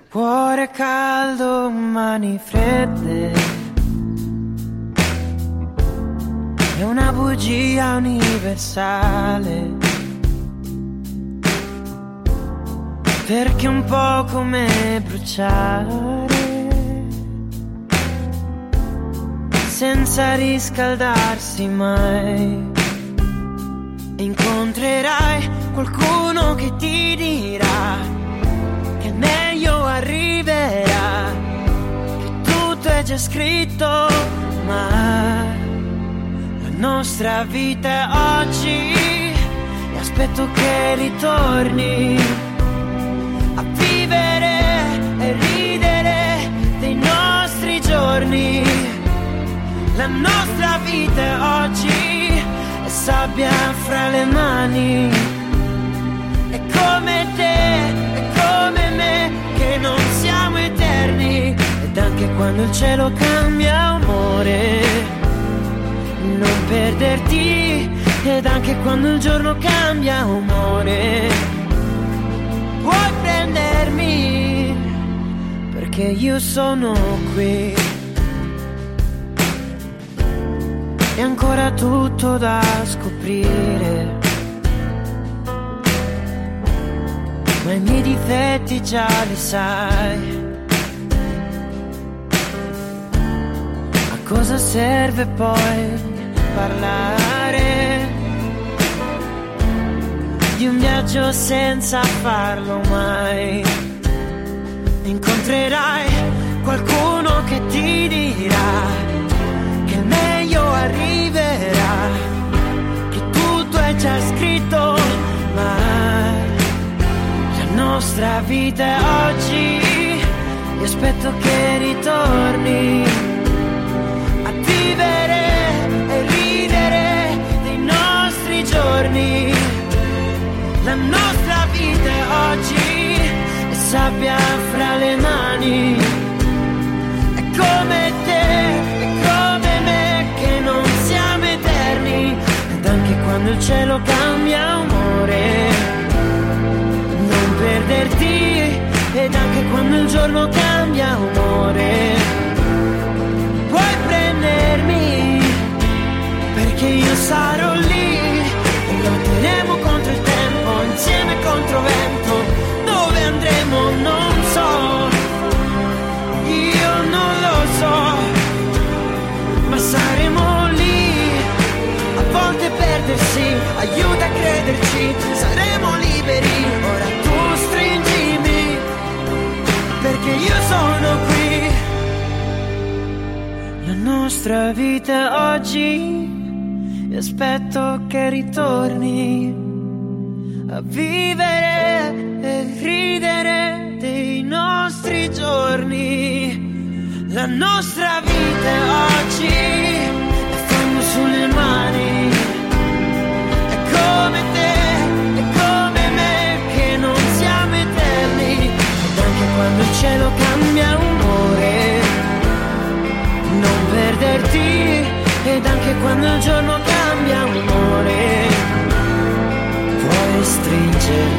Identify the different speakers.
Speaker 1: Cuore caldo, mani fredde, è una bugia universale, perché è un po' come bruciare senza riscaldarsi mai. Incontrerai qualcuno che ti dirà che il meglio arriverà, che tutto è già scritto, ma la nostra vita è oggi e aspetto che ritorni a vivere e ridere dei nostri giorni. La nostra vita è oggi, è sabbia fra le mani. È come te, è come me, che non siamo eterni. Ed anche quando il cielo cambia, amore, non perderti. Ed anche quando il giorno cambia, amore, puoi prendermi, perché io sono qui. È ancora tutto da scoprire, ma i miei difetti già li sai. A cosa serve poi parlare di un viaggio senza farlo mai? Incontrerai qualcuno che ti dirà che il meglio arriverà, che tutto è già scritto, ma la nostra vita è oggi. Io aspetto che ritorni a vivere e ridere dei nostri giorni. La nostra vita è oggi, è sabbia fra le mani. È come te, ed anche quando il cielo cambia, amore, non perderti. Ed anche quando il giorno cambia, amore, puoi prendermi, perché io sarò lì e lotteremo contro il tempo, insieme contro vento. Dove andremo non so, io non lo so, ma saremo lì. A volte perdersi aiuta a crederci, saremo liberi. Ora tu stringimi, perché io sono qui. La nostra vita è oggi e aspetto che ritorni a vivere e ridere dei nostri giorni. La nostra vita è oggi, sulle mani. È come te, è come me, che non siamo eterni. Ed anche quando il cielo cambia, amore, non perderti. Ed anche quando il giorno cambia, amore, puoi stringermi.